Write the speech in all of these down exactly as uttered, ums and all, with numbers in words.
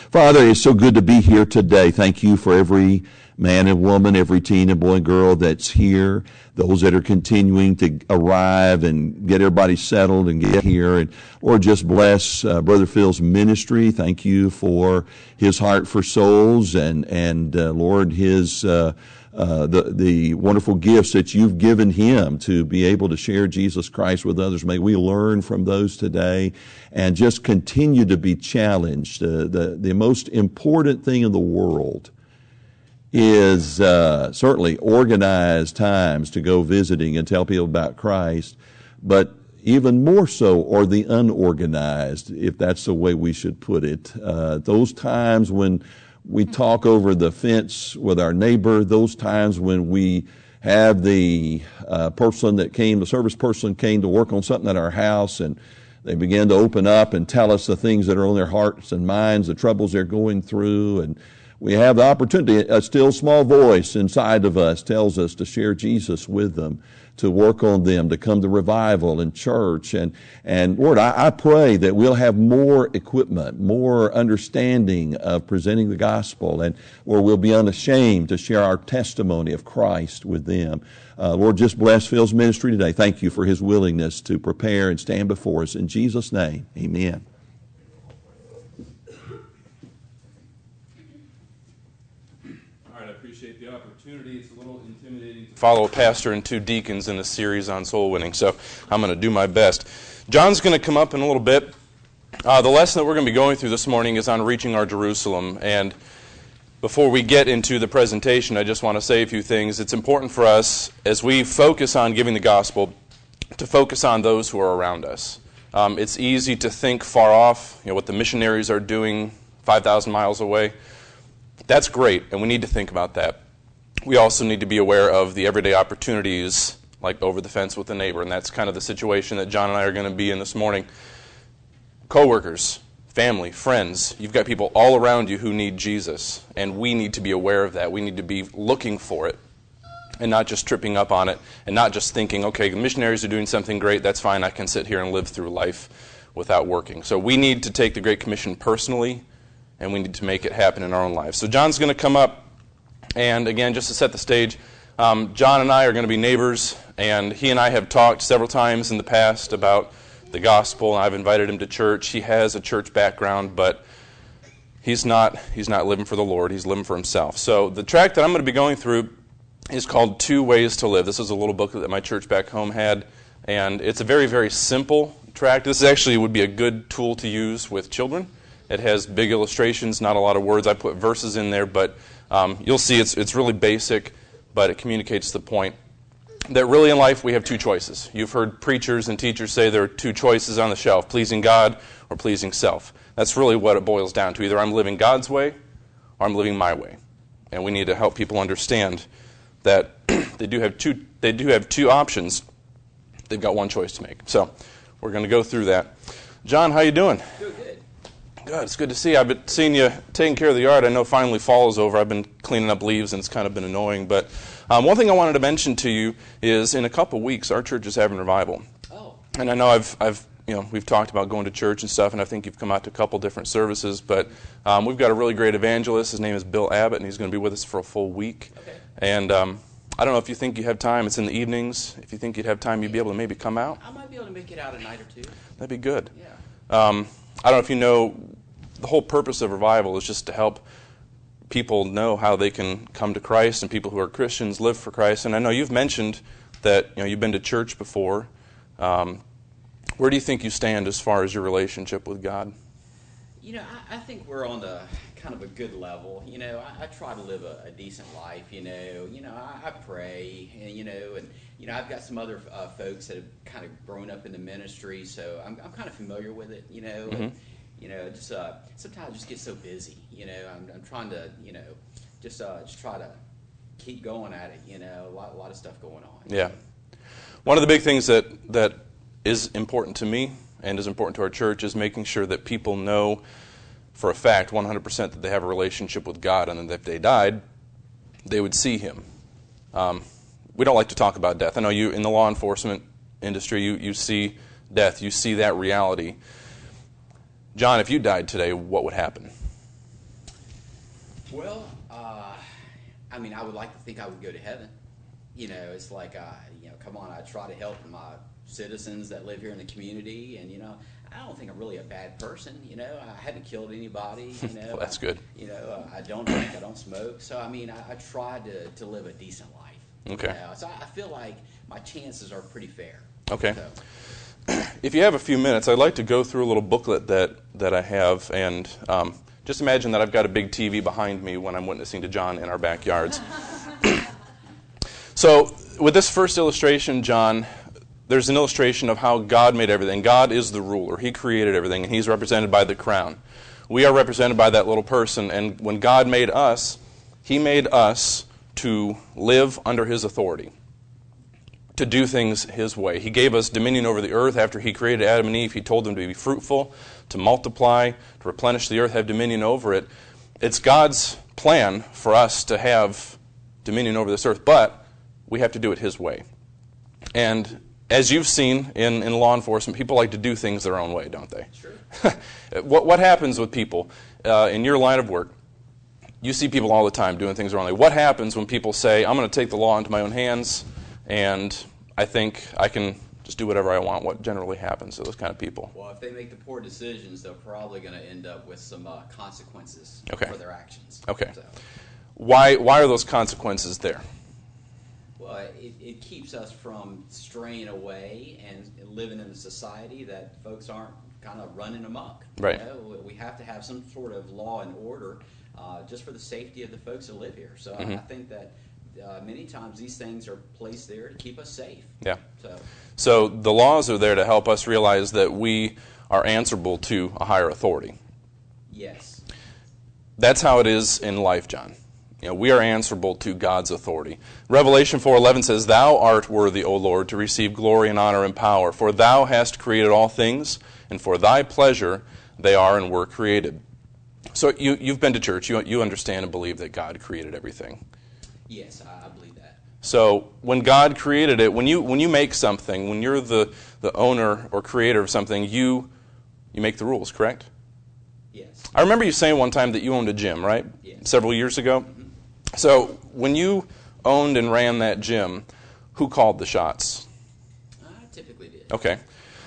Father, it's so good to be here today. Thank you for every man and woman, every teen and boy and girl that's here, those that are continuing to arrive and get everybody settled and get here. And Lord, just bless uh, Brother Phil's ministry. Thank you for his heart for souls and, and uh, Lord, his uh, uh, the, the wonderful gifts that you've given him to be able to share Jesus Christ with others. May we learn from those today and just continue to be challenged. Uh, the, the most important thing in the world is uh, certainly organized times to go visiting and tell people about Christ, but even more so are the unorganized, if that's the way we should put it. Uh, those times when we talk over the fence with our neighbor, those times when we have the uh, person that came, the service person came to work on something at our house, and they began to open up and tell us the things that are on their hearts and minds, the troubles they're going through, and we have the opportunity, a still small voice inside of us tells us to share Jesus with them, to work on them, to come to revival in church. And, and Lord, I, I pray that we'll have more equipment, more understanding of presenting the gospel, and or we'll be unashamed to share our testimony of Christ with them. Uh, Lord, just bless Phil's ministry today. Thank you for his willingness to prepare and stand before us. In Jesus' name, amen. The opportunity. It's a little intimidating to follow a pastor and two deacons in a series on soul winning, so I'm going to do my best. John's going to come up in a little bit. Uh, the lesson that we're going to be going through this morning is on reaching our Jerusalem, and before we get into the presentation, I just want to say a few things. It's important for us, as we focus on giving the gospel, to focus on those who are around us. Um, it's easy to think far off, you know, what the missionaries are doing five thousand miles away. That's great, and we need to think about that. We also need to be aware of the everyday opportunities, like over the fence with a neighbor, and that's kind of the situation that John and I are going to be in this morning. Coworkers, family, friends, you've got people all around you who need Jesus, and we need to be aware of that. We need to be looking for it and not just tripping up on it and not just thinking, okay, the missionaries are doing something great, that's fine, I can sit here and live through life without working. So we need to take the Great Commission personally, and we need to make it happen in our own lives. So John's going to come up, and again, just to set the stage, um, John and I are going to be neighbors, and he and I have talked several times in the past about the gospel, and I've invited him to church. He has a church background, but he's not he's not living for the Lord. He's living for himself. So the tract that I'm going to be going through is called Two Ways to Live. This is a little booklet that my church back home had, and it's a very, very simple tract. This actually would be a good tool to use with children. It has big illustrations, not a lot of words. I put verses in there, but um, you'll see it's it's really basic, but it communicates the point that really in life we have two choices. You've heard preachers and teachers say there are two choices on the shelf, pleasing God or pleasing self. That's really what it boils down to. Either I'm living God's way or I'm living my way. And we need to help people understand that they do have two they do have two options. They've got one choice to make. So we're going to go through that. John, how you doing? Doing good. Good. It's good to see you. I've been seeing you taking care of the yard. I know finally fall is over. I've been cleaning up leaves, and it's kind of been annoying. But um, one thing I wanted to mention to you is in a couple weeks, our church is having revival. Oh. And I know I've, I've, you know, we've talked about going to church and stuff, and I think you've come out to a couple different services. But um, we've got a really great evangelist. His name is Bill Abbott, and he's going to be with us for a full week. Okay. And um, I don't know if you think you have time. It's in the evenings. If you think you'd have time, you'd be able to maybe come out. I might be able to make it out a night or two. That'd be good. Yeah. Um, I don't know if you know. The whole purpose of revival is just to help people know how they can come to Christ, and people who are Christians live for Christ. And I know you've mentioned that you know you've been to church before. Um, where do you think you stand as far as your relationship with God? You know, I, I think we're on the kind of a good level. You know, I, I try to live a, a decent life. You know, you know, I, I pray, and you know, and you know, I've got some other uh, folks that have kind of grown up in the ministry, so I'm I'm kind of familiar with it. You know. Mm-hmm. And, You know, just uh, sometimes I just get so busy. You know, I'm, I'm trying to, you know, just uh, just try to keep going at it. You know, a lot, a lot of stuff going on. Yeah. One of the big things that that is important to me and is important to our church is making sure that people know for a fact, one hundred percent, that they have a relationship with God, and that if they died, they would see Him. Um, we don't like to talk about death. I know you in the law enforcement industry, you you see death, you see that reality. John, if you died today, what would happen? Well, uh, I mean, I would like to think I would go to heaven. You know, it's like, uh, you know, come on, I try to help my citizens that live here in the community, and, you know, I don't think I'm really a bad person. You know, I haven't killed anybody. You know, well, that's I, good. You know, uh, I don't drink, I don't smoke. So, I mean, I, I try to, to live a decent life. Okay. You know? So I feel like my chances are pretty fair. Okay. So. If you have a few minutes, I'd like to go through a little booklet that, that I have, and um, just imagine that I've got a big T V behind me when I'm witnessing to John in our backyards. So with this first illustration, John, there's an illustration of how God made everything. God is the ruler. He created everything, and he's represented by the crown. We are represented by that little person, and when God made us, he made us to live under his authority, to do things his way. He gave us dominion over the earth after he created Adam and Eve. He told them to be fruitful, to multiply, to replenish the earth, have dominion over it. It's God's plan for us to have dominion over this earth, but we have to do it his way. And as you've seen in, in law enforcement, people like to do things their own way, don't they? Sure. what, what happens with people uh, in your line of work? You see people all the time doing things their own way. What happens when people say, I'm going to take the law into my own hands, and I think I can just do whatever I want? What generally happens to those kind of people? Well, if they make the poor decisions, they're probably going to end up with some uh, consequences okay. for their actions. Okay. So. Why, why are those consequences there? Well, it, it keeps us from straying away and living in a society that folks aren't kind of running amok. Right. You know, we have to have some sort of law and order uh, just for the safety of the folks that live here. So mm-hmm. I think that uh, many times these things are placed there to keep us safe. Yeah. So. so the laws are there to help us realize that we are answerable to a higher authority. Yes. That's how it is in life, John. You know, we are answerable to God's authority. Revelation four eleven says, Thou art worthy, O Lord, to receive glory and honor and power, for thou hast created all things, and for thy pleasure they are and were created. So you, you've been to church. You, you understand and believe that God created everything. Yes, I, I believe that. So when God created it, when you when you make something, when you're the, the owner or creator of something, you you make the rules, correct? Yes. I remember you saying one time that you owned a gym, right? Yes. Several years ago? Mm-hmm. So when you owned and ran that gym, who called the shots? I typically did. Okay.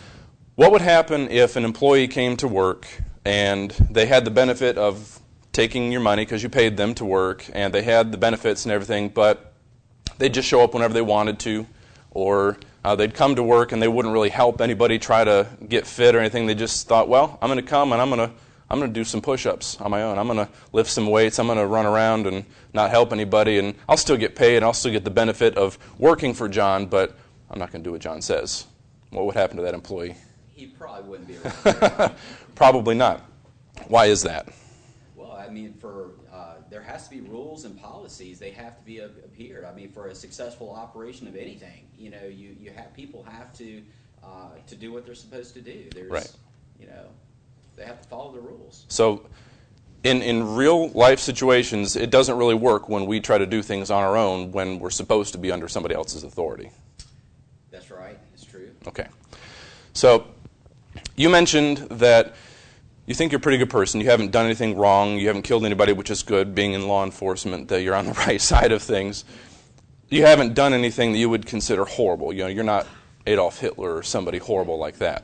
What would happen if an employee came to work and they had the benefit of taking your money because you paid them to work, and they had the benefits and everything, but they'd just show up whenever they wanted to, or uh, they'd come to work and they wouldn't really help anybody try to get fit or anything. They just thought, well, I'm going to come and I'm going to I'm going to do some push-ups on my own. I'm going to lift some weights. I'm going to run around and not help anybody, and I'll still get paid, and I'll still get the benefit of working for John, but I'm not going to do what John says. What would happen to that employee? He probably wouldn't be around. Probably not. Why is that? Well, I mean, for uh, there has to be rules and policies. They have to be adhered. I mean, for a successful operation of anything, you know, you, you have people have to uh, to do what they're supposed to do. There's, right. You know, they have to follow the rules. So in, in real life situations, it doesn't really work when we try to do things on our own when we're supposed to be under somebody else's authority. That's right. It's true. Okay. So you mentioned that you think you're a pretty good person. You haven't done anything wrong. You haven't killed anybody, which is good, being in law enforcement, that you're on the right side of things. You haven't done anything that you would consider horrible. You know, you're not Adolf Hitler or somebody horrible like that.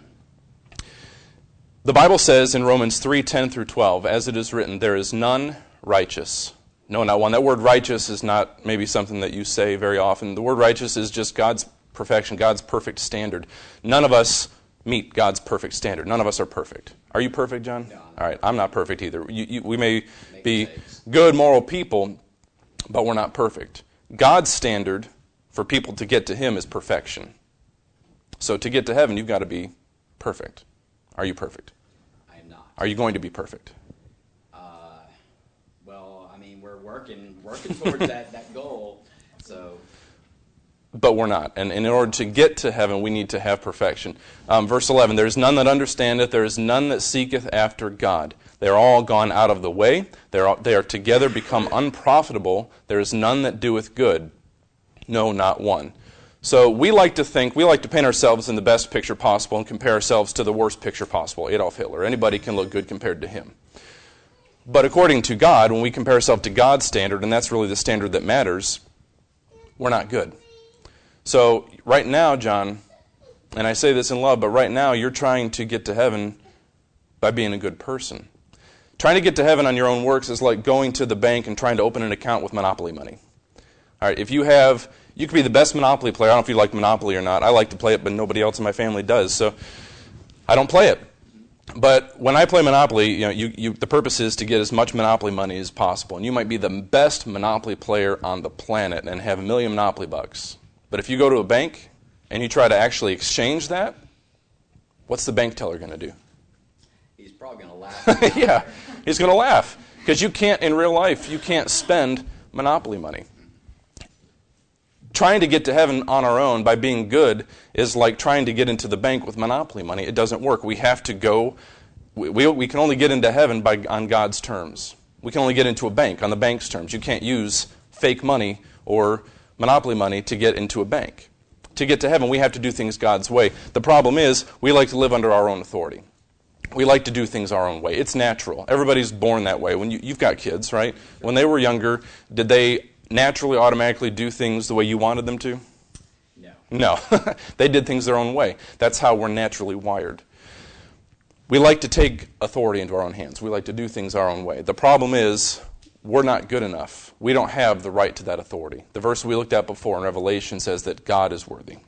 The Bible says in Romans three ten through twelve, as it is written, there is none righteous. No, not one. That word righteous is not maybe something that you say very often. The word righteous is just God's perfection, God's perfect standard. None of us meet God's perfect standard. None of us are perfect. Are you perfect, John? No. All right, I'm not perfect either. You, you, we may Make be mistakes. Good, moral people, but we're not perfect. God's standard for people to get to Him is perfection. So to get to heaven, you've got to be perfect. Are you perfect? I am not. Are you going to be perfect? Uh, well, I mean, we're working working towards that, that goal. So, but we're not. And, and in order to get to heaven, we need to have perfection. Um, verse eleven, there is none that understandeth, there is none that seeketh after God. They are all gone out of the way. They are, they are together become unprofitable. There is none that doeth good. No, not one. So we like to think, we like to paint ourselves in the best picture possible and compare ourselves to the worst picture possible, Adolf Hitler. Anybody can look good compared to him. But according to God, when we compare ourselves to God's standard, and that's really the standard that matters, we're not good. So right now, John, and I say this in love, but right now you're trying to get to heaven by being a good person. Trying to get to heaven on your own works is like going to the bank and trying to open an account with Monopoly money. All right, if you have, you could be the best Monopoly player. I don't know if you like Monopoly or not. I like to play it, but nobody else in my family does, so I don't play it. But when I play Monopoly, you know, you, you, the purpose is to get as much Monopoly money as possible. And you might be the best Monopoly player on the planet and have a million Monopoly bucks. But if you go to a bank and you try to actually exchange that, what's the bank teller going to do? He's probably going to laugh. Yeah, he's going to laugh. Because you can't, in real life, you can't spend Monopoly money. Trying to get to heaven on our own by being good is like trying to get into the bank with Monopoly money. It doesn't work. We have to go, we, we, we can only get into heaven by on God's terms. We can only get into a bank on the bank's terms. You can't use fake money or Monopoly money to get into a bank. To get to heaven, we have to do things God's way. The problem is, we like to live under our own authority. We like to do things our own way. It's natural. Everybody's born that way. When you, you've got kids, right? When they were younger, did they naturally, automatically do things the way you wanted them to? No. No. They did things their own way. That's how we're naturally wired. We like to take authority into our own hands. We like to do things our own way. The problem is, we're not good enough. We don't have the right to that authority. The verse we looked at before in Revelation says that God is worthy.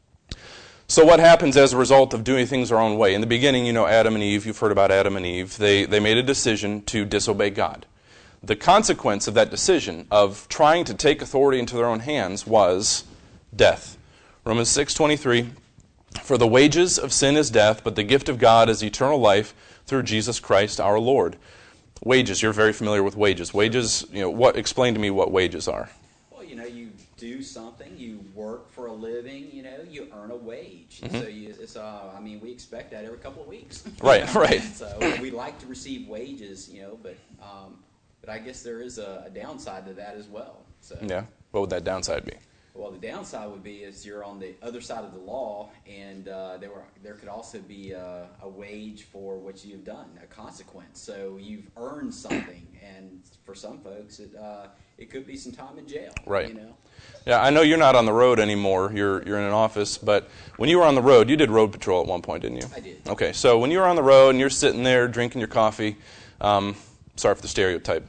So what happens as a result of doing things our own way? In the beginning, you know, Adam and Eve, you've heard about Adam and Eve. They, they made a decision to disobey God. The consequence of that decision, of trying to take authority into their own hands, was death. Romans six twenty-three, for the wages of sin is death, but the gift of God is eternal life through Jesus Christ our Lord. Wages, you're very familiar with wages. Wages, you know, what? Explain to me what wages are. Well, you know, you do something, you work for a living, you know, you earn a wage. Mm-hmm. So you, it's, uh, I mean, we expect that every couple of weeks. Right, right. So we like to receive wages, you know, but um, but I guess there is a, a downside to that as well. So Yeah. What would that downside be? well, the downside would be is you're on the other side of the law, and uh, there were there could also be a, a wage for what you've done, a consequence. So you've earned something, and for some folks, it uh, it could be some time in jail. Right. You know. Yeah, I know you're not on the road anymore. You're you're in an office, but when you were on the road, you did road patrol at one point, didn't you? I did. Okay, so when you were on the road and you're sitting there drinking your coffee, um, sorry for the stereotype.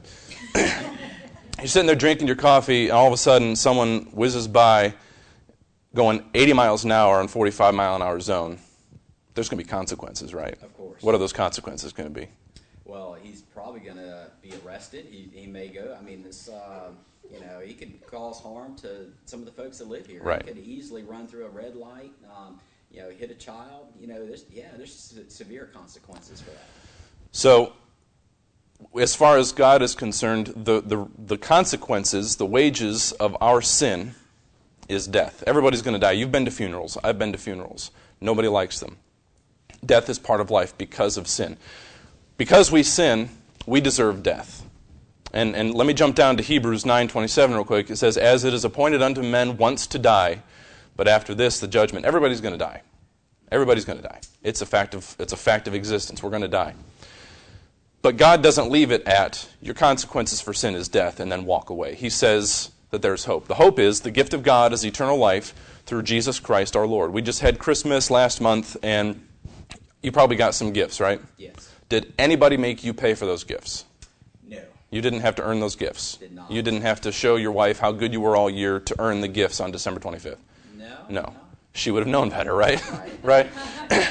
You're sitting there drinking your coffee, and all of a sudden someone whizzes by going eighty miles an hour in forty-five mile an hour zone. There's going to be consequences, right? Of course. What are those consequences going to be? Well, he's probably going to be arrested. He, he may go. I mean, this, uh, you know, he could cause harm to some of the folks that live here. Right. He could easily run through a red light, um, you know, hit a child. You know, there's, yeah, there's se- severe consequences for that. So, as far as God is concerned, the, the, the consequences, the wages of our sin is death. Everybody's going to die. You've been to funerals. I've been to funerals. Nobody likes them. Death is part of life because of sin. Because we sin, we deserve death. And, and let me jump down to Hebrews nine twenty-seven real quick. It says, as it is appointed unto men once to die, but after this the judgment. Everybody's going to die. Everybody's going to die. It's a fact of, it's a fact of existence. We're going to die. But God doesn't leave it at, your consequences for sin is death, and then walk away. He says that there's hope. The hope is the gift of God is eternal life through Jesus Christ our Lord. We just had Christmas last month, and you probably got some gifts, right? Yes. Did anybody make you pay for those gifts? No. You didn't have to earn those gifts. Did not. You didn't have to show your wife how good you were all year to earn the gifts on December twenty-fifth. No. No. No. She would have known better, right? Right. Right?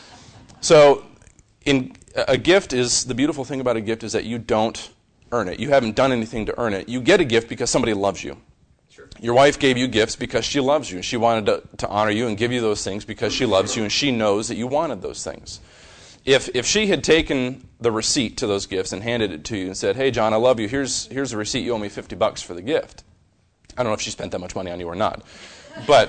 So, in a gift is, the beautiful thing about a gift is that you don't earn it. You haven't done anything to earn it. You get a gift because somebody loves you. Sure. Your wife gave you gifts because she loves you. She wanted to, to honor you and give you those things because she loves you and she knows that you wanted those things. If if she had taken the receipt to those gifts and handed it to you and said, hey, John, I love you. Here's here's the receipt. You owe me fifty bucks for the gift. I don't know if she spent that much money on you or not. But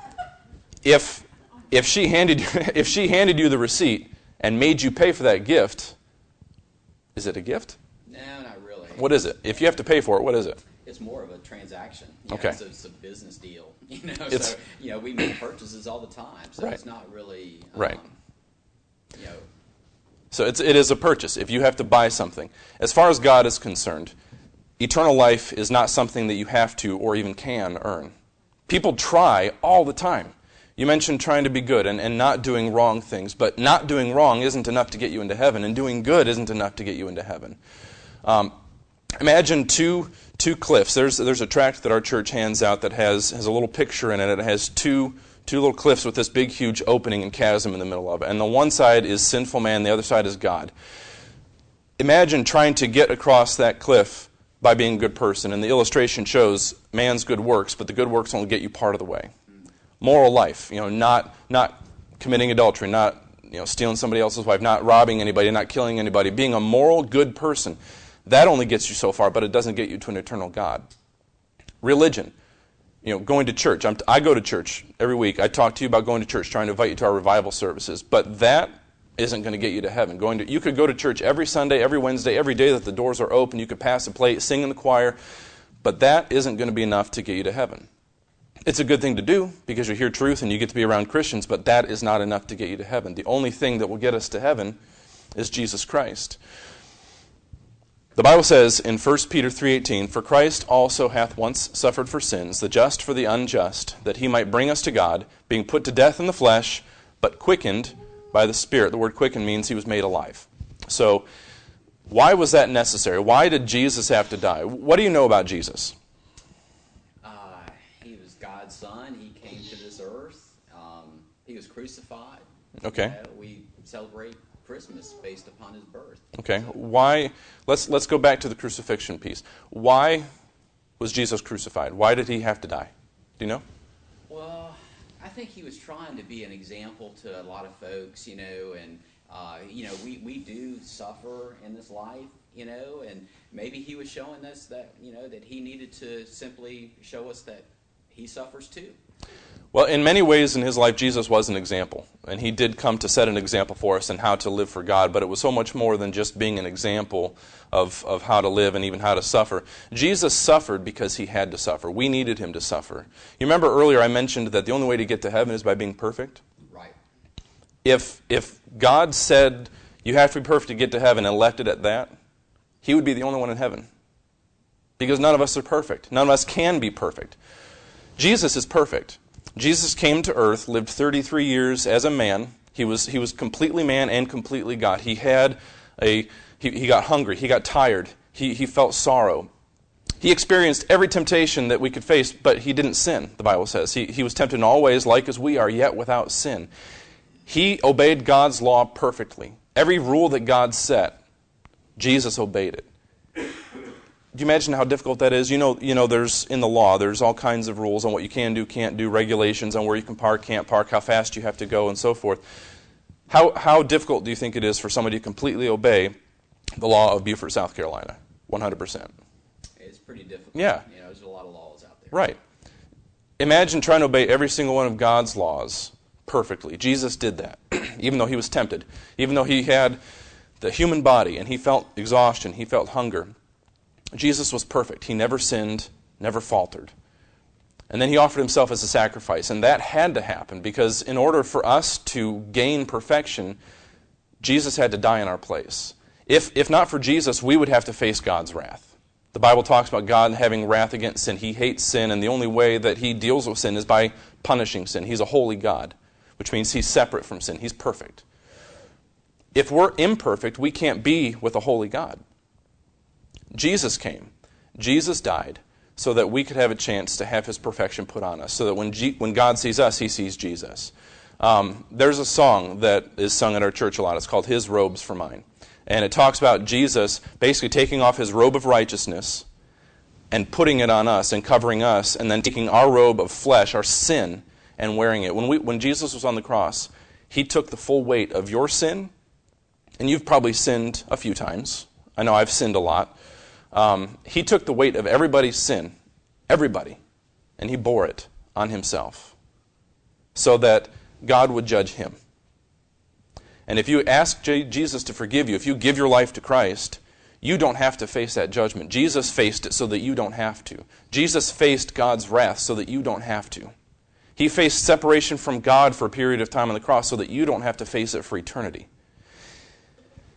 if if she handed you, if she handed you the receipt and made you pay for that gift, is it a gift? No, not really. What is it? If you have to pay for it, what is it? It's more of a transaction. You Okay. know, it's, a, it's a business deal. You know, It's- so you know we make purchases all the time, so Right. it's not really um, Right. You know, So it's, it is a purchase if you have to buy something. As far as God is concerned, eternal life is not something that you have to or even can earn. People try all the time. You mentioned trying to be good and, and not doing wrong things, but not doing wrong isn't enough to get you into heaven, and doing good isn't enough to get you into heaven. Um, imagine two two cliffs. There's there's a tract that our church hands out that has, has a little picture in it. It has two two little cliffs with this big, huge opening and chasm in the middle of it. And the one side is sinful man, the other side is God. Imagine trying to get across that cliff by being a good person. And the illustration shows man's good works, but the good works only get you part of the way. Moral life, you know, not not committing adultery, not you know stealing somebody else's wife, not robbing anybody, not killing anybody. Being a moral, good person, that only gets you so far, but it doesn't get you to an eternal God. Religion, you know, going to church. I'm t- I go to church every week. I talk to you about going to church, trying to invite you to our revival services, but that isn't going to get you to heaven. Going to you could go to church every Sunday, every Wednesday, every day that the doors are open. You could pass a plate, sing in the choir, but that isn't going to be enough to get you to heaven. It's a good thing to do because you hear truth and you get to be around Christians, but that is not enough to get you to heaven. The only thing that will get us to heaven is Jesus Christ. The Bible says in First Peter three eighteen, "For Christ also hath once suffered for sins, the just for the unjust, that he might bring us to God, being put to death in the flesh, but quickened by the Spirit." The word quickened means he was made alive. So, why was that necessary? Why did Jesus have to die? What do you know about Jesus? Son, he came to this earth. Um, he was crucified. Okay. You know, we celebrate Christmas based upon his birth. Okay. Why? Let's let's go back to the crucifixion piece. Why was Jesus crucified? Why did he have to die? Do you know? Well, I think he was trying to be an example to a lot of folks, you know, and uh, you know, we, we do suffer in this life, you know, and maybe he was showing us that, you know, that he needed to simply show us that he suffers too. Well, in many ways in his life, Jesus was an example. And he did come to set an example for us in how to live for God. But it was so much more than just being an example of, of how to live and even how to suffer. Jesus suffered because he had to suffer. We needed him to suffer. You remember earlier I mentioned that the only way to get to heaven is by being perfect? Right. If, if God said you have to be perfect to get to heaven and left it at that, he would be the only one in heaven. Because none of us are perfect. None of us can be perfect. Jesus is perfect. Jesus came to earth, lived thirty-three years as a man. He was he was completely man and completely God. He had a he, he got hungry, he got tired, he he felt sorrow. He experienced every temptation that we could face, but he didn't sin, the Bible says. He he was tempted in all ways like as we are, yet without sin. He obeyed God's law perfectly. Every rule that God set, Jesus obeyed it. Do you imagine how difficult that is? You know, you know, there's in the law, there's all kinds of rules on what you can do, can't do, regulations on where you can park, can't park, how fast you have to go, and so forth. How how difficult do you think it is for somebody to completely obey the law of Beaufort, South Carolina? one hundred percent. It's pretty difficult. Yeah. You know, there's a lot of laws out there. Right. Imagine trying to obey every single one of God's laws perfectly. Jesus did that, even though he was tempted, even though he had the human body and he felt exhaustion, he felt hunger. Jesus was perfect. He never sinned, never faltered. And then he offered himself as a sacrifice. And that had to happen because in order for us to gain perfection, Jesus had to die in our place. If, if not for Jesus, we would have to face God's wrath. The Bible talks about God having wrath against sin. He hates sin, and the only way that he deals with sin is by punishing sin. He's a holy God, which means he's separate from sin. He's perfect. If we're imperfect, we can't be with a holy God. Jesus came. Jesus died so that we could have a chance to have his perfection put on us, so that when G- when God sees us, he sees Jesus. Um, there's a song that is sung at our church a lot. It's called His Robes for Mine. And it talks about Jesus basically taking off his robe of righteousness and putting it on us and covering us, and then taking our robe of flesh, our sin, and wearing it. When we when Jesus was on the cross, he took the full weight of your sin, and you've probably sinned a few times. I know I've sinned a lot. Um, he took the weight of everybody's sin, everybody, and he bore it on himself so that God would judge him. And if you ask J- Jesus to forgive you, if you give your life to Christ, you don't have to face that judgment. Jesus faced it so that you don't have to. Jesus faced God's wrath so that you don't have to. He faced separation from God for a period of time on the cross so that you don't have to face it for eternity.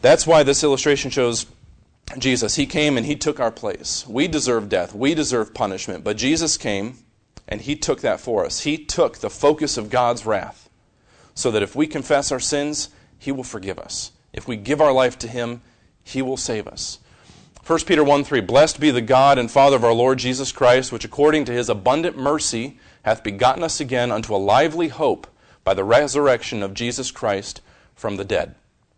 That's why this illustration shows Jesus. He came and he took our place. We deserve death. We deserve punishment. But Jesus came and he took that for us. He took the focus of God's wrath so that if we confess our sins, he will forgive us. If we give our life to him, he will save us. First Peter one three, Blessed be the God and Father of our Lord Jesus Christ, which according to his abundant mercy hath begotten us again unto a lively hope by the resurrection of Jesus Christ from the dead.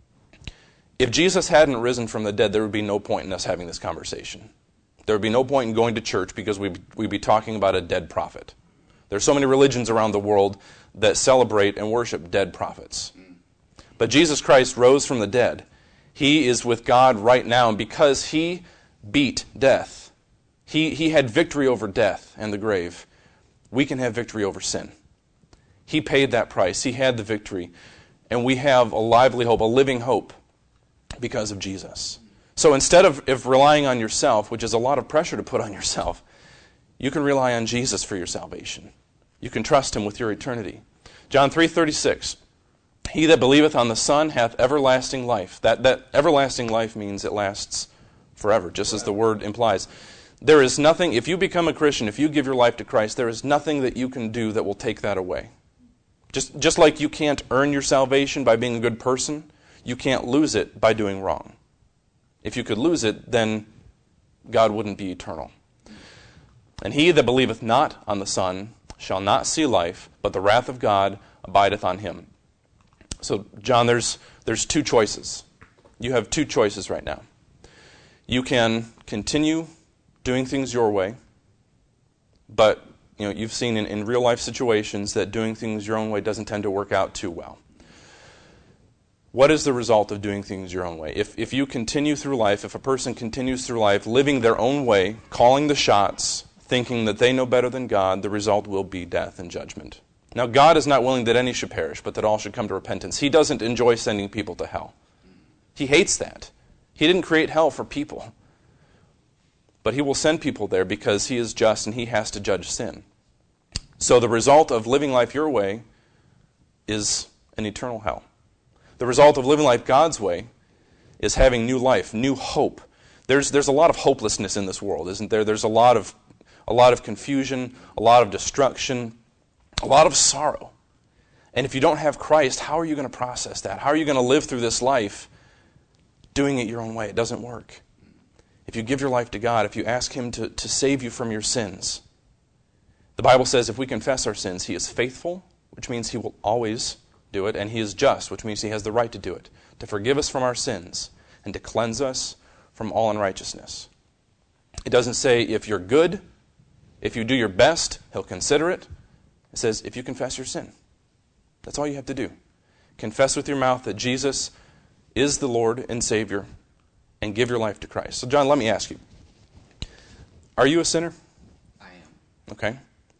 If Jesus hadn't risen from the dead, there would be no point in us having this conversation. There would be no point in going to church because we'd, we'd be talking about a dead prophet. There's so many religions around the world that celebrate and worship dead prophets. But Jesus Christ rose from the dead. He is with God right now, and because he beat death, he, he had victory over death and the grave, we can have victory over sin. He paid that price. He had the victory. And we have a lively hope, a living hope, because of Jesus. So instead of, of relying on yourself, which is a lot of pressure to put on yourself, you can rely on Jesus for your salvation. You can trust him with your eternity. John three thirty-six, He that believeth on the Son hath everlasting life. That, that everlasting life means it lasts forever, just as the word implies. There is nothing, if you become a Christian, if you give your life to Christ, there is nothing that you can do that will take that away. Just, just like you can't earn your salvation by being a good person, you can't lose it by doing wrong. If you could lose it, then God wouldn't be eternal. And he that believeth not on the Son shall not see life, but the wrath of God abideth on him. So, John, there's there's two choices. You have two choices right now. You can continue doing things your way, but you know, you've seen in, in real life situations that doing things your own way doesn't tend to work out too well. What is the result of doing things your own way? If if you continue through life, if a person continues through life living their own way, calling the shots, thinking that they know better than God, the result will be death and judgment. Now, God is not willing that any should perish, but that all should come to repentance. He doesn't enjoy sending people to hell. He hates that. He didn't create hell for people. But he will send people there because he is just and he has to judge sin. So the result of living life your way is an eternal hell. The result of living life God's way is having new life, new hope. There's there's a lot of hopelessness in this world, isn't there? There's a lot of a lot of confusion, a lot of destruction, a lot of sorrow. And if you don't have Christ, how are you going to process that? How are you going to live through this life doing it your own way? It doesn't work. If you give your life to God, if you ask him to, to save you from your sins, the Bible says if we confess our sins, he is faithful, which means he will always do it, and he is just, which means he has the right to do it, to forgive us from our sins and to cleanse us from all unrighteousness. It doesn't say if you're good, if you do your best, he'll consider it. It says if you confess your sin. That's all you have to do. Confess with your mouth that Jesus is the Lord and Savior and give your life to Christ. So John, let me ask you, are you a sinner? I am. Okay.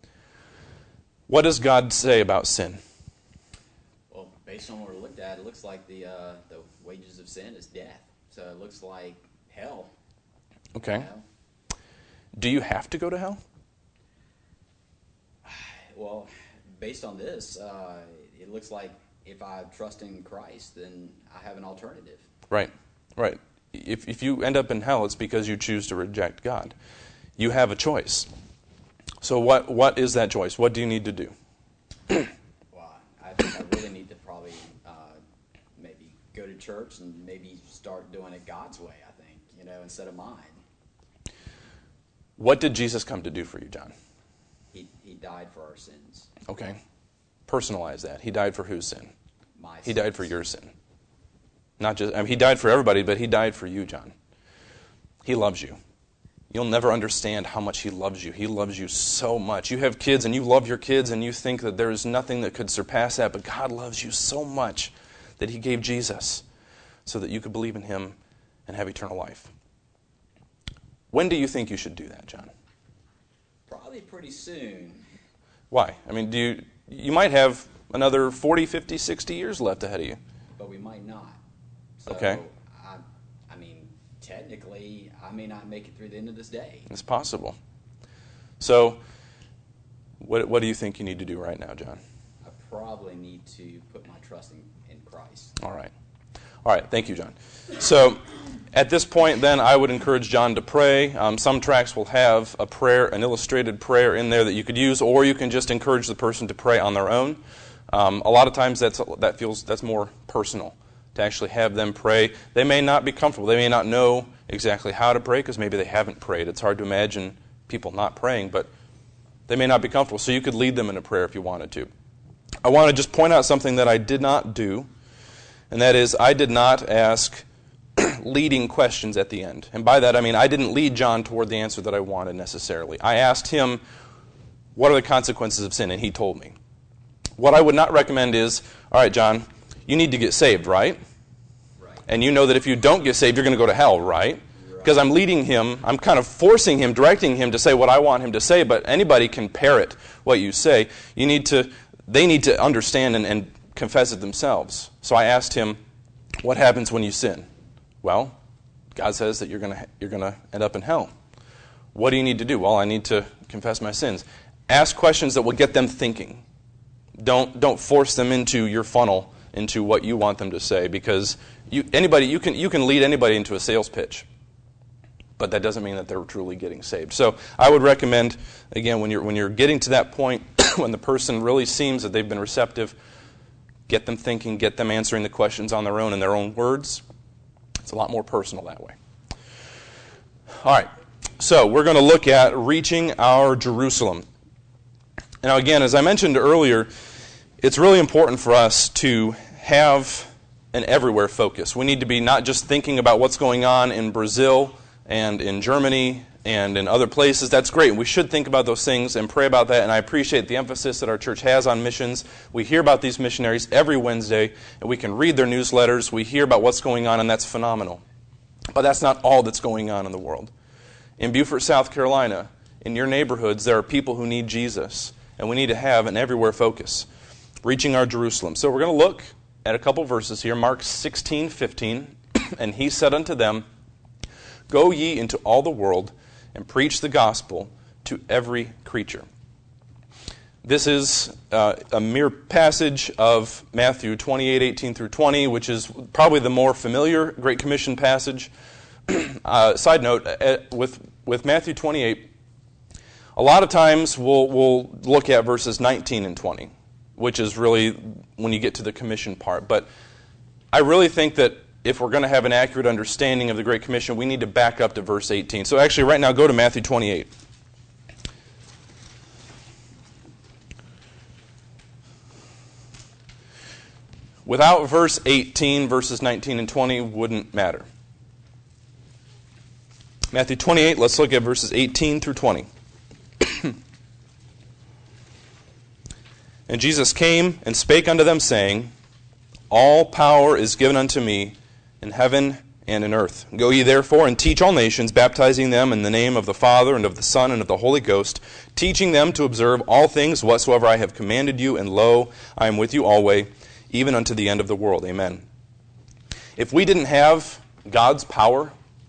What does God say about sin? Well, based on what we looked at, it looks like the uh, the wages of sin is death. So it looks like hell. Okay. You know? Do you have to go to hell? Well, based on this, uh, it looks like if I trust in Christ, then I have an alternative. Right, right. If if you end up in hell, it's because you choose to reject God. You have a choice. So what what is that choice? What do you need to do? Well, I think I really need to probably uh, maybe go to church and maybe start doing it God's way, I think, you know, instead of mine. What did Jesus come to do for you, John? He he died for our sins. Okay. Personalize that. He died for whose sin? My He sins. died for your sin. Not just, I mean, he died for everybody, but he died for you, John. He loves you. You'll never understand how much he loves you. He loves you so much. You have kids and you love your kids and you think that there is nothing that could surpass that, but God loves you so much that he gave Jesus so that you could believe in him and have eternal life. When do you think you should do that, John? Probably pretty soon. Why? I mean, do you you might have another forty, fifty, sixty years left ahead of you. But we might not. So, Okay. I, I mean, technically, I may not make it through the end of this day. It's possible. So, what what do you think you need to do right now, John? I probably need to put my trust in, in Christ. All right. All right, thank you, John. So at this point, then, I would encourage John to pray. Um, some tracts will have a prayer, an illustrated prayer in there that you could use, or you can just encourage the person to pray on their own. Um, a lot of times that's that feels that's more personal, to actually have them pray. They may not be comfortable. They may not know exactly how to pray because maybe they haven't prayed. It's hard to imagine people not praying, but they may not be comfortable. So you could lead them in a prayer if you wanted to. I want to just point out something that I did not do, and that is I did not ask leading questions at the end. And by that I mean I didn't lead John toward the answer that I wanted necessarily. I asked him, what are the consequences of sin? And he told me. What I would not recommend is, all right, John, you need to get saved, right? Right. And you know that if you don't get saved, you're going to go to hell, right? Because I'm leading him, I'm kind of forcing him, directing him to say what I want him to say, but anybody can parrot what you say. You need to, they need to understand and, and confess it themselves. So I asked him, what happens when you sin? Well, God says that you're going to you're going to end up in hell. What do you need to do? Well, I need to confess my sins. Ask questions that will get them thinking. Don't don't force them into your funnel, into what you want them to say, because you anybody you can you can lead anybody into a sales pitch, but that doesn't mean that they're truly getting saved. So I would recommend, again, when you're when you're getting to that point, when the person really seems that they've been receptive, get them thinking, get them answering the questions on their own in their own words. It's a lot more personal that way. All right, so we're going to look at reaching our Jerusalem. Now, again, as I mentioned earlier, it's really important for us to have an everywhere focus. We need to be not just thinking about what's going on in Brazil and in Germany and in other places. That's great. We should think about those things and pray about that, and I appreciate the emphasis that our church has on missions. We hear about these missionaries every Wednesday, and we can read their newsletters. We hear about what's going on, and that's phenomenal. But that's not all that's going on in the world. In Beaufort, South Carolina, in your neighborhoods, there are people who need Jesus. And we need to have an everywhere focus, reaching our Jerusalem. So we're going to look at a couple verses here. Mark sixteen fifteen. And he said unto them, Go ye into all the world, and preach the gospel to every creature. This is uh, a mere passage of Matthew twenty-eight eighteen through twenty, which is probably the more familiar Great Commission passage. uh, side note, uh, with, with Matthew twenty-eight, a lot of times we'll, we'll look at verses nineteen and twenty, which is really when you get to the commission part. But I really think that if we're going to have an accurate understanding of the Great Commission, we need to back up to verse eighteen. So actually right now go to Matthew twenty-eight. Without verse eighteen, verses nineteen and twenty wouldn't matter. Matthew twenty-eight, let's look at verses eighteen through twenty. And Jesus came and spake unto them, saying, All power is given unto me in heaven and in earth. Go ye therefore and teach all nations, baptizing them in the name of the Father and of the Son and of the Holy Ghost, teaching them to observe all things whatsoever I have commanded you, and lo, I am with you always, even unto the end of the world. Amen. If we didn't have God's power,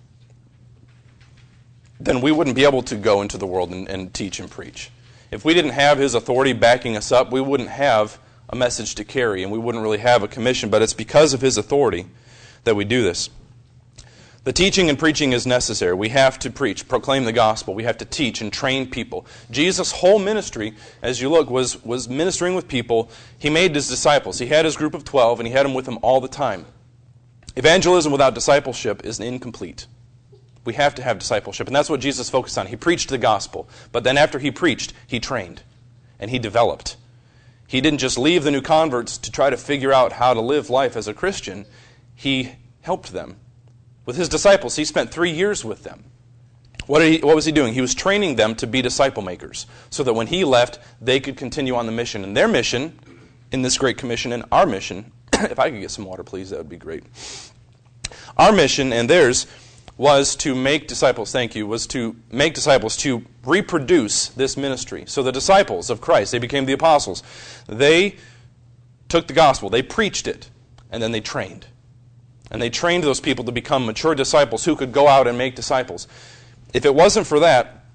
then we wouldn't be able to go into the world and, and teach and preach. If we didn't have His authority backing us up, we wouldn't have a message to carry, and we wouldn't really have a commission, but it's because of His authority that we do this. The teaching and preaching is necessary. We have to preach, proclaim the gospel. We have to teach and train people. Jesus' whole ministry, as you look, was, was ministering with people. He made His disciples. He had His group of twelve, and He had them with Him all the time. Evangelism without discipleship is incomplete. We have to have discipleship, and that's what Jesus focused on. He preached the gospel, but then after He preached, He trained, and He developed. He didn't just leave the new converts to try to figure out how to live life as a Christian. He helped them. With His disciples, He spent three years with them. What, did he, what was He doing? He was training them to be disciple makers, so that when He left, they could continue on the mission. And their mission, in this Great Commission, and our mission, if I could get some water, please, that would be great. Our mission and theirs was to make disciples, thank you, was to make disciples, to reproduce this ministry. So the disciples of Christ, they became the apostles. They took the gospel, they preached it, and then they trained. And they trained those people to become mature disciples who could go out and make disciples. If it wasn't for that,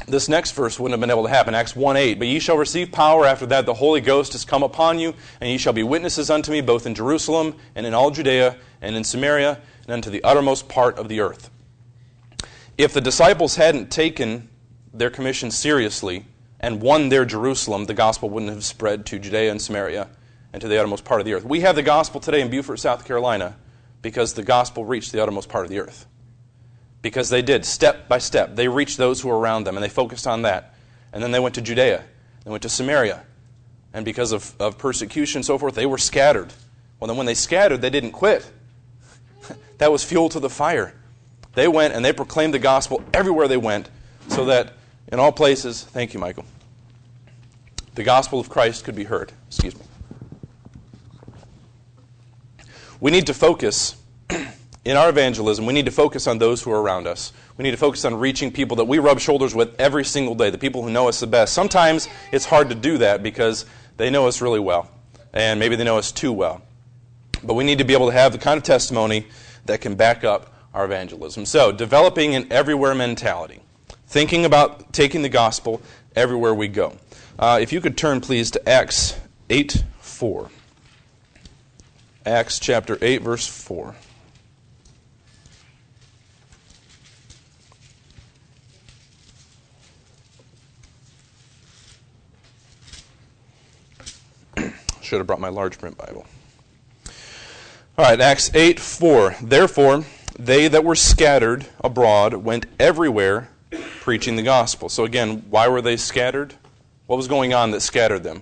this next verse wouldn't have been able to happen. Acts one eight, but ye shall receive power after that the Holy Ghost is come upon you, and ye shall be witnesses unto me both in Jerusalem and in all Judea and in Samaria and unto the uttermost part of the earth. If the disciples hadn't taken their commission seriously and won their Jerusalem, the gospel wouldn't have spread to Judea and Samaria and to the uttermost part of the earth. We have the gospel today in Beaufort, South Carolina, because the gospel reached the uttermost part of the earth. Because they did, step by step. They reached those who were around them, and they focused on that. And then they went to Judea. They went to Samaria. And because of, of persecution and so forth, they were scattered. Well, then when they scattered, they didn't quit. That was fuel to the fire. They went and they proclaimed the gospel everywhere they went, so that in all places, thank you, Michael, the gospel of Christ could be heard. Excuse me. We need to focus in our evangelism. We need to focus on those who are around us. We need to focus on reaching people that we rub shoulders with every single day, the people who know us the best. Sometimes it's hard to do that because they know us really well, and maybe they know us too well. But we need to be able to have the kind of testimony that can back up our evangelism. So, developing an everywhere mentality. Thinking about taking the gospel everywhere we go. Uh, if you could turn, please, to Acts eight four. Acts chapter eight, verse four. Should have brought my large print Bible. All right, Acts eight four. Therefore, they that were scattered abroad went everywhere preaching the gospel. So again, why were they scattered? What was going on that scattered them?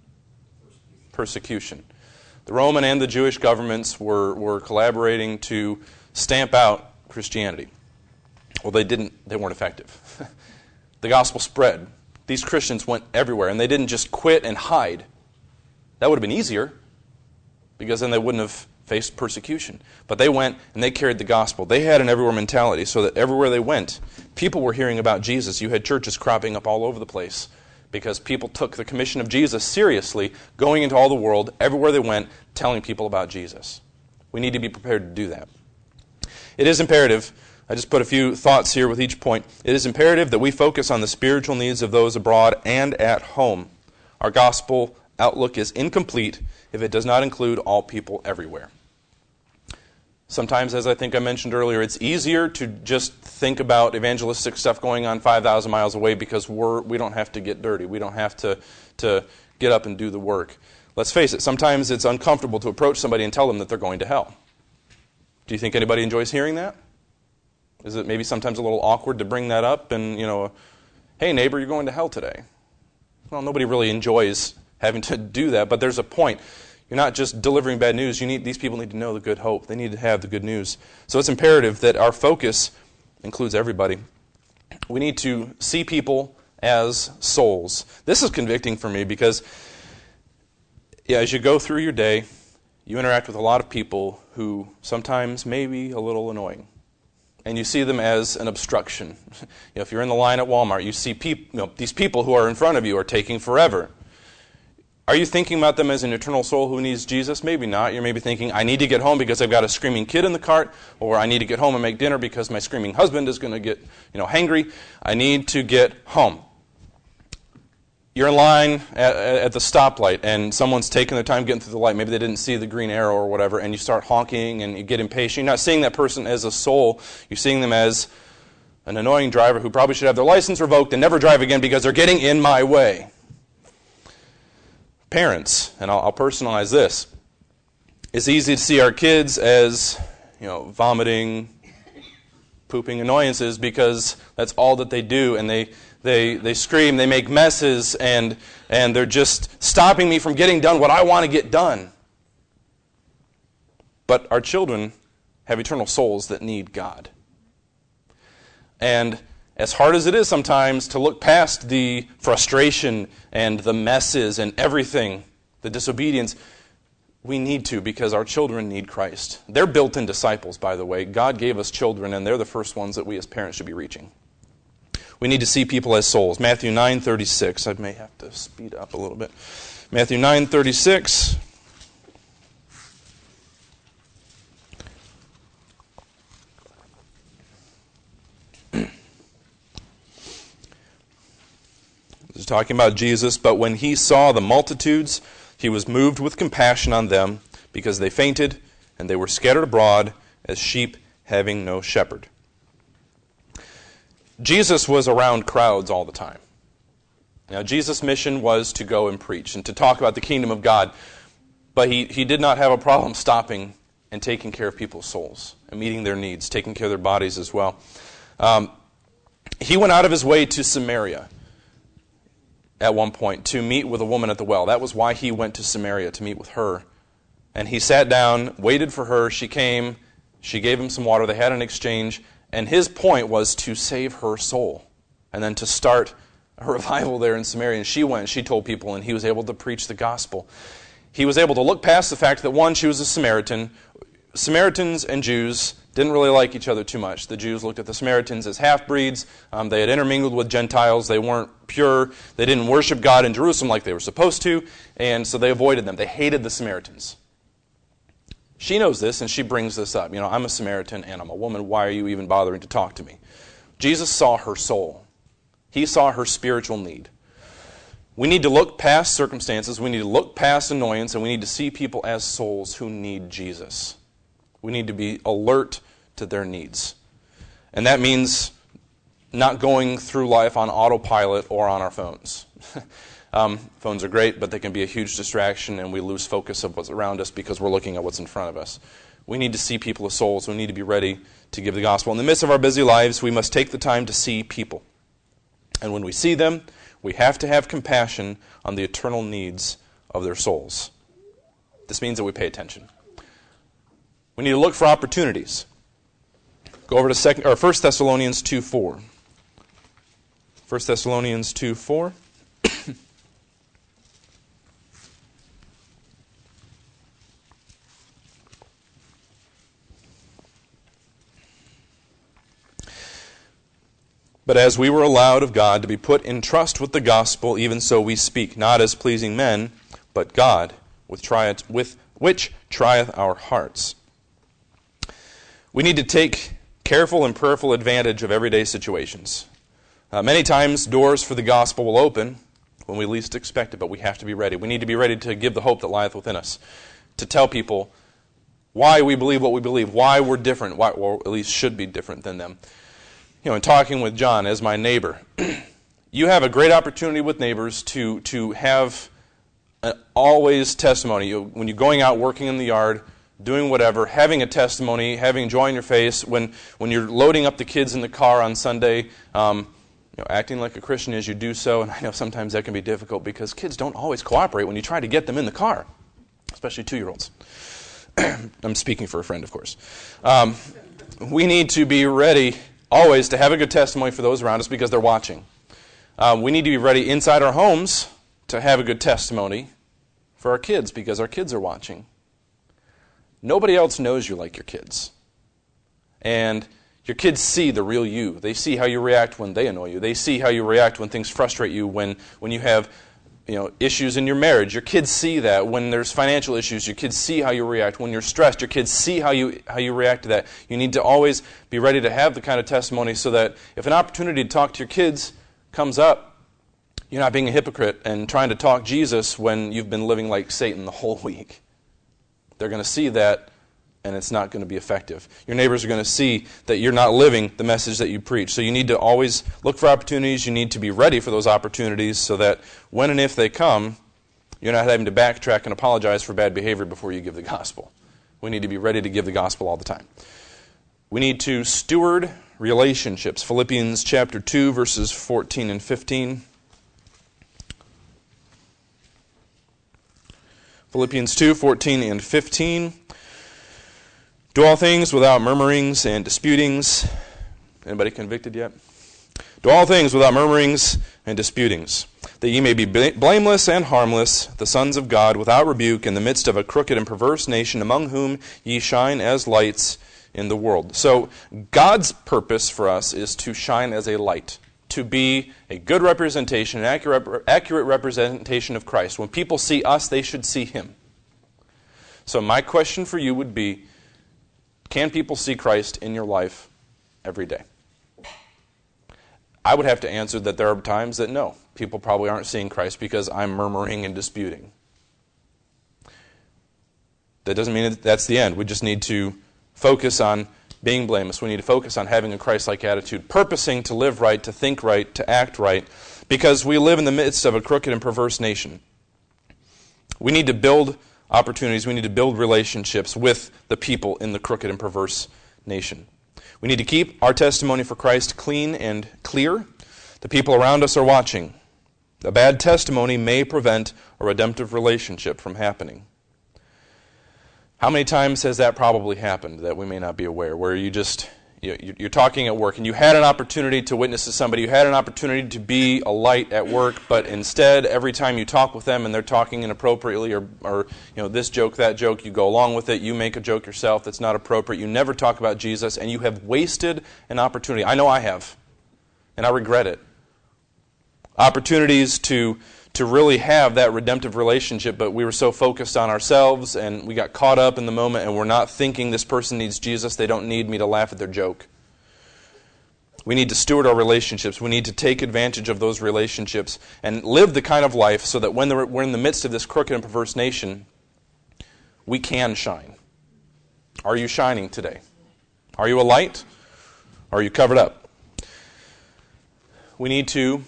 Persecution. The Roman and the Jewish governments were, were collaborating to stamp out Christianity. Well, they didn't. They weren't effective. The gospel spread. These Christians went everywhere, and they didn't just quit and hide. That would have been easier, because then they wouldn't have faced persecution. But they went and they carried the gospel. They had an everywhere mentality, so that everywhere they went, people were hearing about Jesus. You had churches cropping up all over the place because people took the commission of Jesus seriously, going into all the world, everywhere they went, telling people about Jesus. We need to be prepared to do that. It is imperative, I just put a few thoughts here with each point. It is imperative that we focus on the spiritual needs of those abroad and at home. Our gospel outlook is incomplete if it does not include all people everywhere. Sometimes, as I think I mentioned earlier, it's easier to just think about evangelistic stuff going on five thousand miles away because we're, we don't have to get dirty. We don't have to, to get up and do the work. Let's face it, sometimes it's uncomfortable to approach somebody and tell them that they're going to hell. Do you think anybody enjoys hearing that? Is it maybe sometimes a little awkward to bring that up and, you know, hey neighbor, you're going to hell today? Well, nobody really enjoys having to do that, but there's a point. You're not just delivering bad news. You need these people need to know the good hope. They need to have the good news. So it's imperative that our focus includes everybody. We need to see people as souls. This is convicting for me because, yeah, as you go through your day, you interact with a lot of people who sometimes may be a little annoying. And you see them as an obstruction. You know, if you're in the line at Walmart, you see peop- you know, these people who are in front of you are taking forever. Are you thinking about them as an eternal soul who needs Jesus? Maybe not. You're maybe thinking, I need to get home because I've got a screaming kid in the cart, or I need to get home and make dinner because my screaming husband is going to get, you know, hangry. I need to get home. You're in line at, at the stoplight, and someone's taking their time getting through the light. Maybe they didn't see the green arrow or whatever, and you start honking and you get impatient. You're not seeing that person as a soul. You're seeing them as an annoying driver who probably should have their license revoked and never drive again because they're getting in my way. Parents, and I'll, I'll personalize this. It's easy to see our kids as, you know, vomiting, pooping annoyances because that's all that they do, and they they they scream, they make messes, and and they're just stopping me from getting done what I want to get done. But our children have eternal souls that need God. And as hard as it is sometimes to look past the frustration and the messes and everything, the disobedience, we need to because our children need Christ. They're built-in disciples, by the way. God gave us children, and they're the first ones that we as parents should be reaching. We need to see people as souls. Matthew nine thirty-six. I may have to speed up a little bit. Matthew nine thirty-six. talking about Jesus, but when he saw the multitudes, he was moved with compassion on them, because they fainted, and they were scattered abroad as sheep having no shepherd. Jesus was around crowds all the time. Now, Jesus' mission was to go and preach and to talk about the kingdom of God, but he, he did not have a problem stopping and taking care of people's souls and meeting their needs, taking care of their bodies as well. Um, he went out of his way to Samaria at one point to meet with a woman at the well. That was why he went to Samaria, to meet with her. And he sat down, waited for her. She came. She gave him some water. They had an exchange. And his point was to save her soul and then to start a revival there in Samaria. And she went, she told people, and he was able to preach the gospel. He was able to look past the fact that, one, she was a Samaritan. Samaritans and Jews didn't really like each other too much. The Jews looked at the Samaritans as half-breeds. Um, they had intermingled with Gentiles. They weren't pure. They didn't worship God in Jerusalem like they were supposed to, and so they avoided them. They hated the Samaritans. She knows this, and she brings this up. You know, I'm a Samaritan, and I'm a woman. Why are you even bothering to talk to me? Jesus saw her soul. He saw her spiritual need. We need to look past circumstances. We need to look past annoyance, and we need to see people as souls who need Jesus. We need to be alert to their needs. And that means not going through life on autopilot or on our phones. um, phones are great, but they can be a huge distraction, and we lose focus of what's around us because we're looking at what's in front of us. We need to see people as souls. We need to be ready to give the gospel. In the midst of our busy lives, we must take the time to see people. And when we see them, we have to have compassion on the eternal needs of their souls. This means that we pay attention. We need to look for opportunities. Go over to second, or First Thessalonians two four. First Thessalonians two four. But as we were allowed of God to be put in trust with the gospel, even so we speak, not as pleasing men, but God, with, trieth, with which trieth our hearts. We need to take careful and prayerful advantage of everyday situations. Uh, many times, doors for the gospel will open when we least expect it, but we have to be ready. We need to be ready to give the hope that lieth within us, to tell people why we believe what we believe, why we're different, why, or at least should be different than them. You know, in talking with John as my neighbor, you have a great opportunity with neighbors to to have an always testimony. You, when you're going out working in the yard, doing whatever, having a testimony, having joy in your face. When when you're loading up the kids in the car on Sunday, um, you know, acting like a Christian as you do so. And I know sometimes that can be difficult because kids don't always cooperate when you try to get them in the car, especially two-year-olds. I'm speaking for a friend, of course. Um, we need to be ready always to have a good testimony for those around us because they're watching. Um, we need to be ready inside our homes to have a good testimony for our kids because our kids are watching. Nobody else knows you like your kids. And your kids see the real you. They see how you react when they annoy you. They see how you react when things frustrate you, when, when you have you know, issues in your marriage. Your kids see that. When there's financial issues, your kids see how you react. When you're stressed, your kids see how you how you react to that. You need to always be ready to have the kind of testimony so that if an opportunity to talk to your kids comes up, you're not being a hypocrite and trying to talk Jesus when you've been living like Satan the whole week. They're going to see that, and it's not going to be effective. Your neighbors are going to see that you're not living the message that you preach. So you need to always look for opportunities. You need to be ready for those opportunities so that when and if they come, you're not having to backtrack and apologize for bad behavior before you give the gospel. We need to be ready to give the gospel all the time. We need to steward relationships. Philippians chapter two, verses fourteen and fifteen. Philippians two, fourteen and fifteen. Do all things without murmurings and disputings. Anybody convicted yet? Do all things without murmurings and disputings, that ye may be blameless and harmless, the sons of God, without rebuke, in the midst of a crooked and perverse nation, among whom ye shine as lights in the world. So God's purpose for us is to shine as a light, to be a good representation, an accurate, accurate representation of Christ. When people see us, they should see Him. So my question for you would be, can people see Christ in your life every day? I would have to answer that there are times that no, people probably aren't seeing Christ because I'm murmuring and disputing. That doesn't mean that that's the end. We just need to focus on being blameless. We need to focus on having a Christ-like attitude, purposing to live right, to think right, to act right, because we live in the midst of a crooked and perverse nation. We need to build opportunities. We need to build relationships with the people in the crooked and perverse nation. We need to keep our testimony for Christ clean and clear. The people around us are watching. A bad testimony may prevent a redemptive relationship from happening. How many times has that probably happened that we may not be aware, where you just, you're talking at work and you had an opportunity to witness to somebody, you had an opportunity to be a light at work, but instead every time you talk with them and they're talking inappropriately or, or you know, this joke, that joke, you go along with it, you make a joke yourself that's not appropriate, you never talk about Jesus, and you have wasted an opportunity. I know I have, and I regret it. Opportunities to to really have that redemptive relationship, but we were so focused on ourselves and we got caught up in the moment and we're not thinking this person needs Jesus, they don't need me to laugh at their joke. We need to steward our relationships. We need to take advantage of those relationships and live the kind of life so that when we're in the midst of this crooked and perverse nation, we can shine. Are you shining today? Are you a light? Or are you covered up? We need to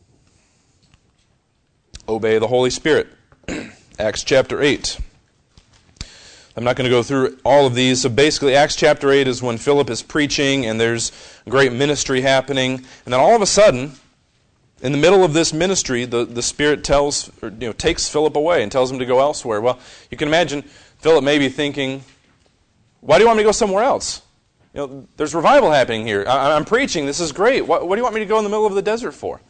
obey the Holy Spirit. Acts chapter eight. I'm not going to go through all of these. So basically, Acts chapter eight is when Philip is preaching and there's great ministry happening. And then all of a sudden, in the middle of this ministry, the, the Spirit tells, or, you know, takes Philip away and tells him to go elsewhere. Well, you can imagine Philip maybe thinking, why do you want me to go somewhere else? You know, there's revival happening here. I, I'm preaching. This is great. What, what do you want me to go in the middle of the desert for?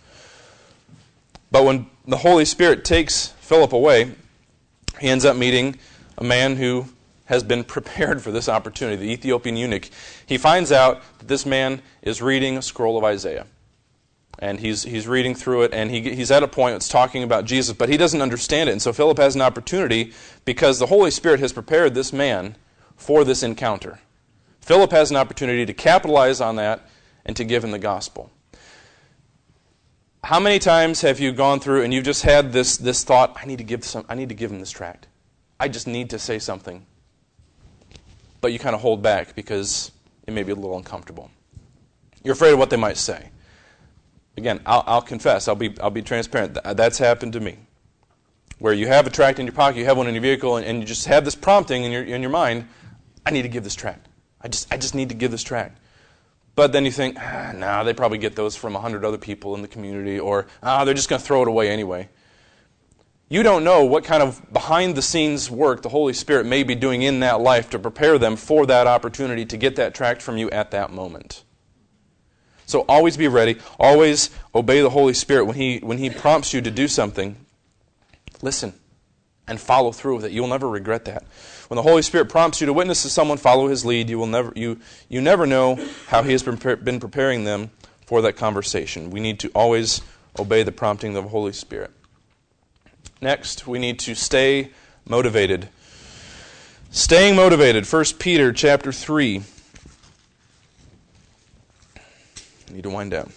But when the Holy Spirit takes Philip away, he ends up meeting a man who has been prepared for this opportunity, the Ethiopian eunuch. He finds out that this man is reading a scroll of Isaiah. And he's he's reading through it, and he he's at a point that's talking about Jesus, but he doesn't understand it. And so Philip has an opportunity because the Holy Spirit has prepared this man for this encounter. Philip has an opportunity to capitalize on that and to give him the gospel. How many times have you gone through and you've just had this this thought, I need to give some I need to give him this tract. I just need to say something. But you kind of hold back because it may be a little uncomfortable. You're afraid of what they might say. Again, I'll, I'll confess, I'll be I'll be transparent. That's happened to me. Where you have a tract in your pocket, you have one in your vehicle, and, and you just have this prompting in your in your mind, I need to give this tract. I just I just need to give this tract. But then you think, ah, nah, they probably get those from a hundred other people in the community, or ah, they're just going to throw it away anyway. You don't know what kind of behind-the-scenes work the Holy Spirit may be doing in that life to prepare them for that opportunity to get that tract from you at that moment. So always be ready. Always obey the Holy Spirit when He when He prompts you to do something. Listen and follow through with it. You'll never regret that. When the Holy Spirit prompts you to witness to someone, follow His lead. You will never you you never know how He has been preparing them for that conversation. We need to always obey the prompting of the Holy Spirit. Next, we need to stay motivated. Staying motivated. First Peter chapter three. I need to wind down.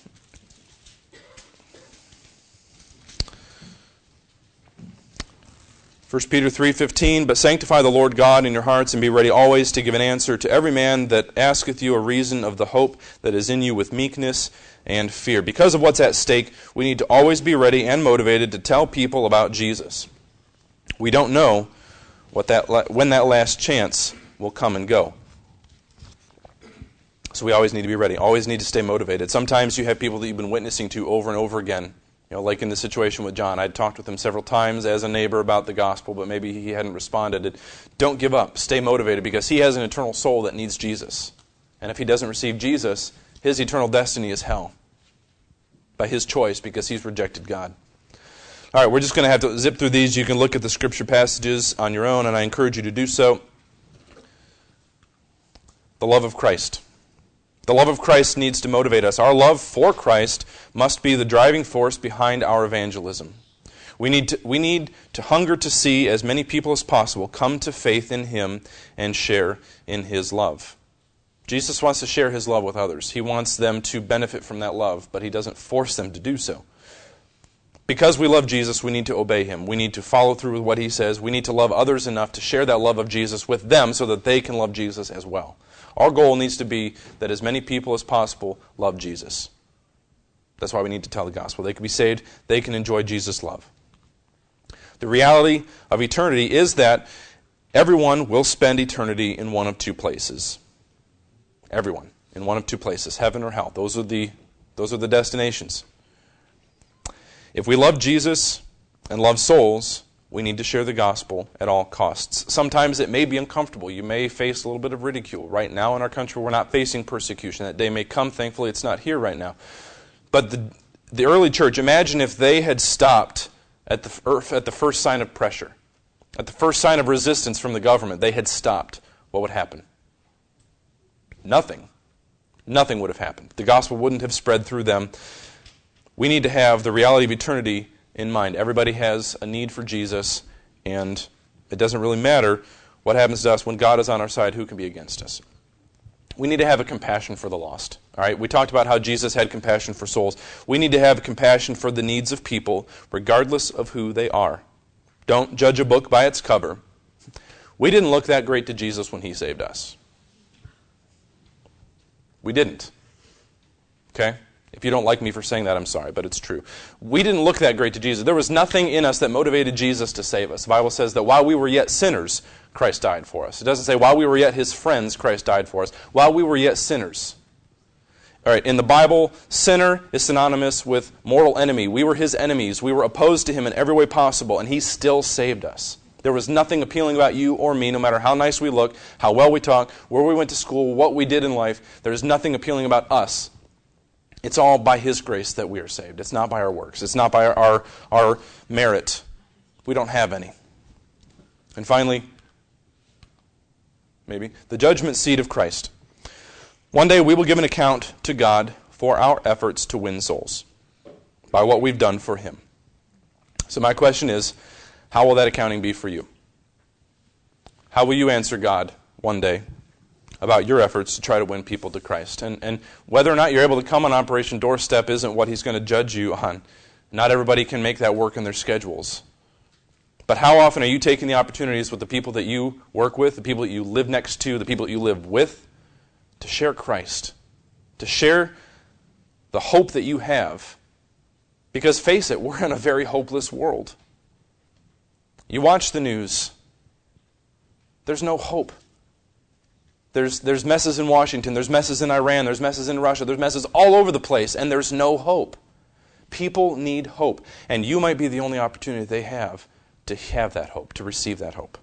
First Peter three fifteen, but sanctify the Lord God in your hearts, and be ready always to give an answer to every man that asketh you a reason of the hope that is in you with meekness and fear. Because of what's at stake, we need to always be ready and motivated to tell people about Jesus. We don't know what that when that last chance will come and go. So we always need to be ready, always need to stay motivated. Sometimes you have people that you've been witnessing to over and over again. You know, like in the situation with John, I'd talked with him several times as a neighbor about the gospel, but maybe he hadn't responded. Don't give up. Stay motivated, because he has an eternal soul that needs Jesus. And if he doesn't receive Jesus, his eternal destiny is hell by his choice, because he's rejected God. All right, we're just going to have to zip through these. You can look at the scripture passages on your own, and I encourage you to do so. The love of Christ. The love of Christ needs to motivate us. Our love for Christ must be the driving force behind our evangelism. We need to, we need to hunger to see as many people as possible come to faith in Him and share in His love. Jesus wants to share his love with others. He wants them to benefit from that love, but he doesn't force them to do so. Because we love Jesus, we need to obey him. We need to follow through with what he says. We need to love others enough to share that love of Jesus with them so that they can love Jesus as well. Our goal needs to be that as many people as possible love Jesus. That's why we need to tell the gospel. They can be saved. They can enjoy Jesus' love. The reality of eternity is that everyone will spend eternity in one of two places. Everyone in one of two places, heaven or hell. Those are the, those are the destinations. If we love Jesus and love souls, we need to share the gospel at all costs. Sometimes it may be uncomfortable. You may face a little bit of ridicule. Right now in our country, we're not facing persecution. That day may come. Thankfully, it's not here right now. But the, the early church, imagine if they had stopped at the, at the first sign of pressure, at the first sign of resistance from the government. They had stopped. What would happen? Nothing. Nothing would have happened. The gospel wouldn't have spread through them. We need to have the reality of eternity in mind. Everybody has a need for Jesus, and it doesn't really matter what happens to us. When God is on our side, who can be against us? We need to have a compassion for the lost. All right? We talked about how Jesus had compassion for souls. We need to have compassion for the needs of people, regardless of who they are. Don't judge a book by its cover. We didn't look that great to Jesus when he saved us. We didn't. Okay? If you don't like me for saying that, I'm sorry, but it's true. We didn't look that great to Jesus. There was nothing in us that motivated Jesus to save us. The Bible says that while we were yet sinners, Christ died for us. It doesn't say while we were yet his friends, Christ died for us. While we were yet sinners. All right, in the Bible, sinner is synonymous with mortal enemy. We were his enemies. We were opposed to him in every way possible, and he still saved us. There was nothing appealing about you or me, no matter how nice we look, how well we talk, where we went to school, what we did in life. There's nothing appealing about us. It's all by his grace that we are saved. It's not by our works. It's not by our, our, our merit. We don't have any. And finally, maybe, the judgment seat of Christ. One day we will give an account to God for our efforts to win souls by what we've done for him. So my question is, how will that accounting be for you? How will you answer God one day about your efforts to try to win people to Christ? And, and whether or not you're able to come on Operation Doorstep isn't what he's going to judge you on. Not everybody can make that work in their schedules. But how often are you taking the opportunities with the people that you work with, the people that you live next to, the people that you live with, to share Christ, to share the hope that you have? Because face it, we're in a very hopeless world. You watch the news. There's no hope. There's, there's messes in Washington. There's messes in Iran. There's messes in Russia. There's messes all over the place, and there's no hope. People need hope, and you might be the only opportunity they have to have that hope, to receive that hope.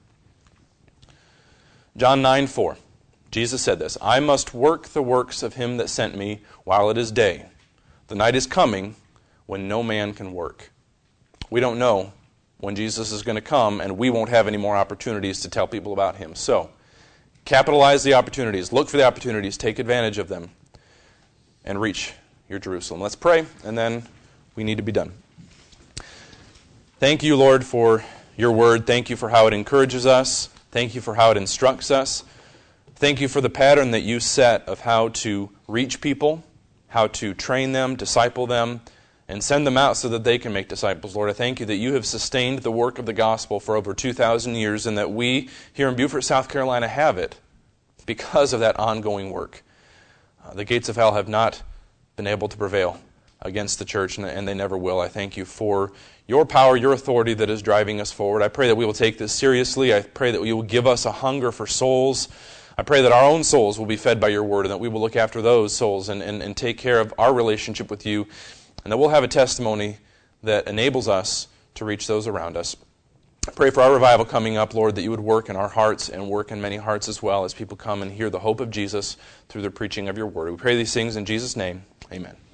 John nine four, Jesus said this, I must work the works of him that sent me while it is day. The night is coming when no man can work. We don't know when Jesus is going to come, and we won't have any more opportunities to tell people about him. So, capitalize the opportunities. Look for the opportunities. Take advantage of them. And reach your Jerusalem. Let's pray, and then we need to be done. Thank you, Lord, for your word. Thank you for how it encourages us. Thank you for how it instructs us. Thank you for the pattern that you set of how to reach people, how to train them, disciple them, and send them out so that they can make disciples. Lord, I thank you that you have sustained the work of the gospel for over two thousand years, and that we here in Beaufort, South Carolina have it because of that ongoing work. Uh, the gates of hell have not been able to prevail against the church, and, and they never will. I thank you for your power, your authority that is driving us forward. I pray that we will take this seriously. I pray that you will give us a hunger for souls. I pray that our own souls will be fed by your word, and that we will look after those souls and, and, and take care of our relationship with you, and that we'll have a testimony that enables us to reach those around us. I pray for our revival coming up, Lord, that you would work in our hearts and work in many hearts as well as people come and hear the hope of Jesus through the preaching of your word. We pray these things in Jesus' name. Amen.